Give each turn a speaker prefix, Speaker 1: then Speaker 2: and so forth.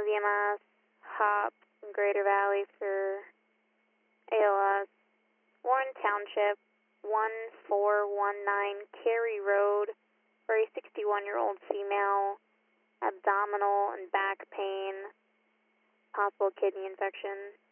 Speaker 1: VMS, HOP, Greater Valley for ALS. Warren Township, 1419 Cary Road for a 61-year-old female, abdominal and back pain, possible kidney infection.